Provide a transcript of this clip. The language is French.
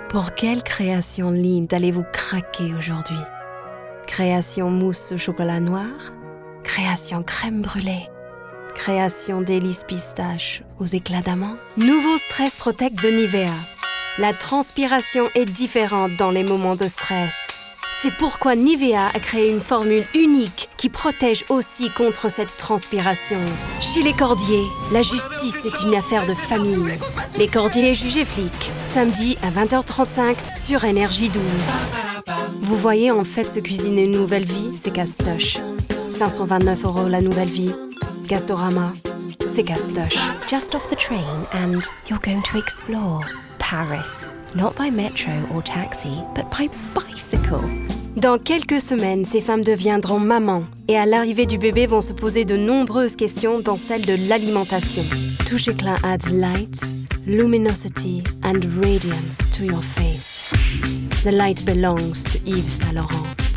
Pour quelle création Lindt allez-vous craquer aujourd'hui? Création mousse au chocolat noir? Création crème brûlée? Création délices pistache aux éclats d'amande? Nouveau Stress Protect de Nivea. La transpiration est différente dans les moments de stress. C'est pourquoi Nivea a créé une formule unique qui protège aussi contre cette transpiration. Chez les Cordiers, la justice est une affaire de famille. Les Cordiers jugés flics, samedi à 20h35 sur Énergie 12. Vous voyez, en fait, se cuisiner une nouvelle vie, c'est Castoche. 529 € la nouvelle vie. Gastorama, c'est Castoche. Just off the train and you're going to explore Paris. Not by metro or taxi, but by bicycle. Dans quelques semaines, ces femmes deviendront mamans et à l'arrivée du bébé vont se poser de nombreuses questions dont celle de l'alimentation. Touche Éclat adds light, luminosity and radiance to your face. The light belongs to Yves Saint Laurent.